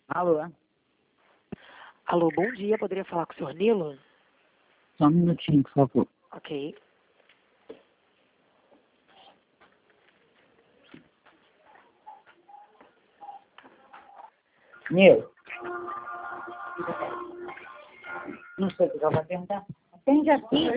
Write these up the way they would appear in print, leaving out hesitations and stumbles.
Alô? Alô, bom dia. Poderia falar com o senhor Nilo? Só um minutinho, por favor. Ok. Nilo? Não sei o que ela vai perguntar. Atende aqui.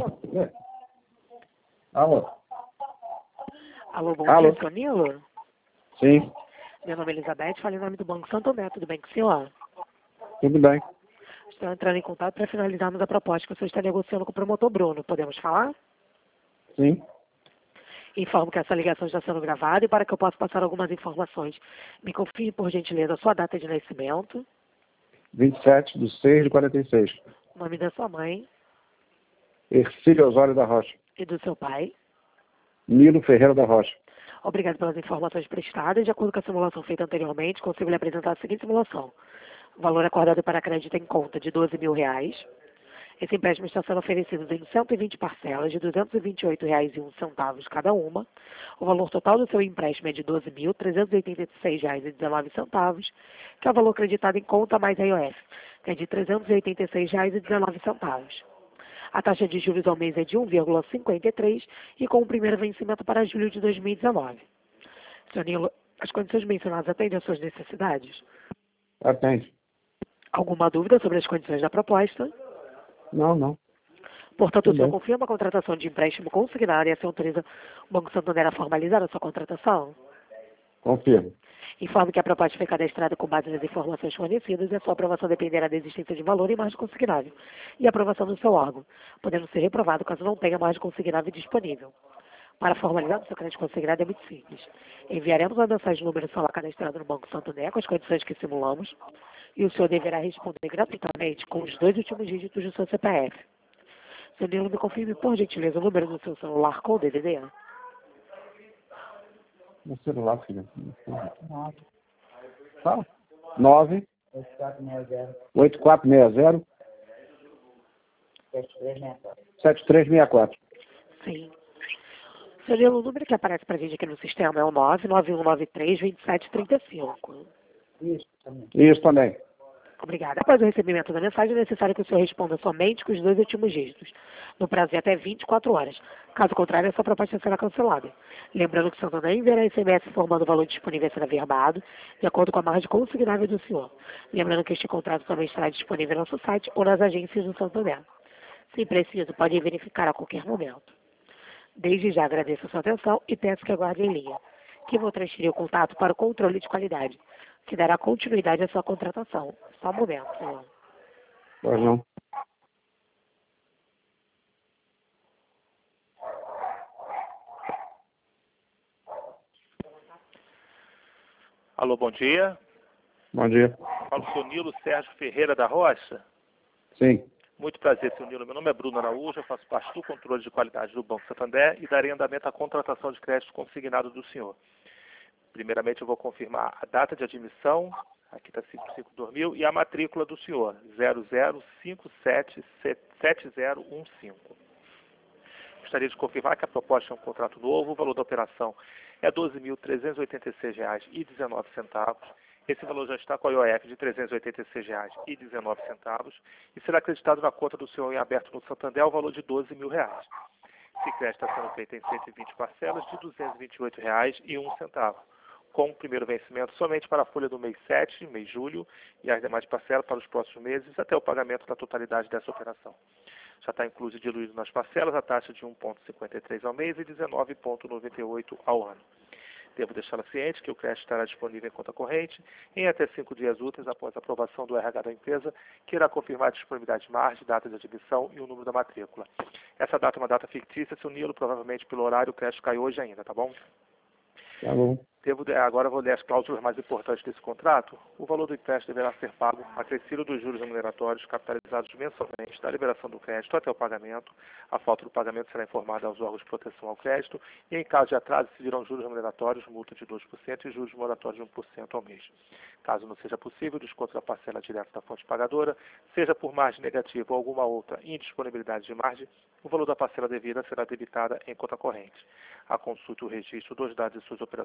Alô? Alô, bom Alô? dia, senhor Nilo? Sim, Meu nome é Elizabeth, falo em nome do Banco Santander. Tudo bem com o senhor? tudo bem. Estou entrando em contato para finalizarmos a proposta que o senhor está negociando com o promotor Bruno. Podemos falar? Sim, Informo que essa ligação está sendo gravada e para que eu possa passar algumas informações. Me confirme, por gentileza, a sua data de nascimento, 27/6/46. o nome da sua mãe Ercílio Osório da Rocha. e do seu pai. Nilo Ferreira da Rocha. Obrigado pelas informações prestadas. De acordo com a simulação feita anteriormente, consigo lhe apresentar a seguinte simulação. O valor acordado para crédito em conta de R$ 12.000. Esse empréstimo está sendo oferecido em 120 parcelas de R$ 228,01 cada uma. O valor total do seu empréstimo é de R$ 12.386,19, que é o valor creditado em conta mais a IOF, que é de R$ 386,19. A taxa de juros ao mês é de 1,53 e com o primeiro vencimento para julho de 2019. Senhor Nilo, as condições mencionadas atendem às suas necessidades? Atende. Alguma dúvida sobre as condições da proposta? Não. Portanto, o Tudo senhor bem. confirma a contratação de empréstimo consignado e assim autoriza o Banco Santander a formalizar a sua contratação? Confirmo. Informe que a proposta foi cadastrada com base nas informações fornecidas e a sua aprovação dependerá da existência de valor em margem consignável e aprovação do seu órgão, podendo ser reprovado caso não tenha margem consignável disponível. Para formalizar o seu crédito consignado é muito simples. Enviaremos uma mensagem no número celular cadastrado no Banco Santander com as condições que simulamos e o senhor deverá responder gratuitamente com os 2 últimos dígitos do seu CPF. Senhor Nilo, me confirme, por gentileza, o número do seu celular com o DDD. No celular, filho. 9, Fala. 9 8460, 8460 7364. 7364. Sim. Senhor Nilo, o número que aparece para a gente aqui no sistema é o 99193-2735. Isso também. Isso também. Obrigada. Após o recebimento da mensagem, é necessário que o senhor responda somente com os 2 últimos dígitos, no prazo de até 24 horas. Caso contrário, essa proposta será cancelada. Lembrando que o Santander enviará SMS informando o valor disponível a ser averbado, de acordo com a margem consignável do senhor. Lembrando que este contrato também estará disponível no nosso site ou nas agências do Santander. Se preciso, pode verificar a qualquer momento. Desde já agradeço a sua atenção e peço que aguarde em linha, que vou transferir o contato para o controle de qualidade, que dará continuidade à sua contratação. Só um momento, senhor. Pois não. Alô, bom dia. Bom dia. Falo com o senhor Nilo Sérgio Ferreira da Rocha. Sim. Muito prazer, senhor Nilo. Meu nome é Bruno Araújo, eu faço parte do controle de qualidade do Banco Santander e darei andamento à contratação de crédito consignado do senhor. Primeiramente, eu vou confirmar a data de admissão, aqui está 55/2000, e a matrícula do senhor, 00577015. Gostaria de confirmar que a proposta é um contrato novo, o valor da operação é R$ 12.386,19. Esse valor já está com a IOF de R$ 386,19 e será acreditado na conta do senhor em aberto no Santander ao valor de R$ 12.000. Esse crédito está sendo feito em 120 parcelas de R$ 228,01, com o primeiro vencimento somente para a folha do mês 7, mês julho, e as demais parcelas para os próximos meses, até o pagamento da totalidade dessa operação. Já está incluso e diluído nas parcelas a taxa de 1,53 ao mês e 19,98 ao ano. Devo deixá-la ciente que o crédito estará disponível em conta corrente em até 5 dias úteis após a aprovação do RH da empresa, que irá confirmar a disponibilidade de margem, data de admissão e o número da matrícula. Essa data é uma data fictícia, se o Nilo, provavelmente pelo horário, o crédito cai hoje ainda, tá bom? Tá bom. Agora vou ler as cláusulas mais importantes desse contrato. O valor do empréstimo deverá ser pago acrescido dos juros remuneratórios capitalizados mensalmente da liberação do crédito até o pagamento. A falta do pagamento será informada aos órgãos de proteção ao crédito e, em caso de atraso, se dirão juros remuneratórios, multa de 2% e juros moratórios de 1% ao mês. Caso não seja possível, o desconto da parcela direta da fonte pagadora, seja por margem negativa ou alguma outra indisponibilidade de margem, o valor da parcela devida será debitada em conta corrente. A consulta e o registro dos dados de suas operações de crédito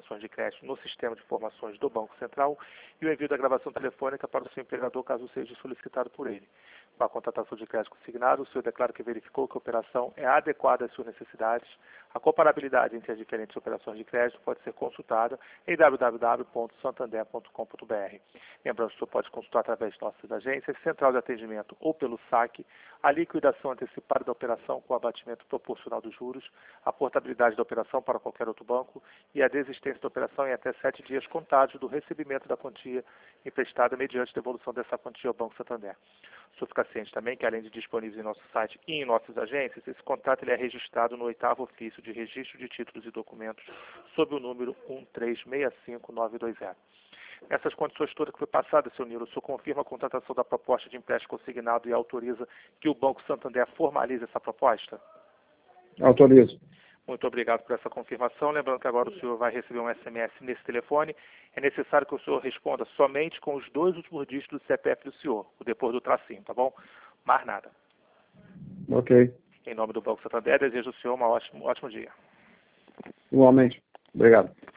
crédito no sistema de informações do Banco Central e o envio da gravação telefônica para o seu empregador, caso seja solicitado por ele. Com a contratação de crédito consignado, o senhor declara que verificou que a operação é adequada às suas necessidades. A comparabilidade entre as diferentes operações de crédito pode ser consultada em www.santander.com.br. Lembrando que o senhor pode consultar através de nossas agências, central de atendimento ou pelo saque, a liquidação antecipada da operação com abatimento proporcional dos juros, a portabilidade da operação para qualquer outro banco e a desistência da operação em até 7 dias contados do recebimento da quantia emprestada mediante devolução dessa quantia ao Banco Santander. O senhor fica ciente também que, além de disponíveis em nosso site e em nossas agências, esse contrato ele é registrado no 8º ofício de registro de títulos e documentos sob o número 1365920. Nessas condições todas que foi passada, seu Nilo, o senhor confirma a contratação da proposta de empréstimo consignado e autoriza que o Banco Santander formalize essa proposta? Autorizo. Muito obrigado por essa confirmação. Lembrando que agora o senhor vai receber um SMS nesse telefone. É necessário que o senhor responda somente com os 2 últimos dígitos do CPF do senhor, depois do tracinho, tá bom? Mais nada. Ok. Em nome do Banco Santander, desejo ao senhor um ótimo dia. Igualmente. Obrigado.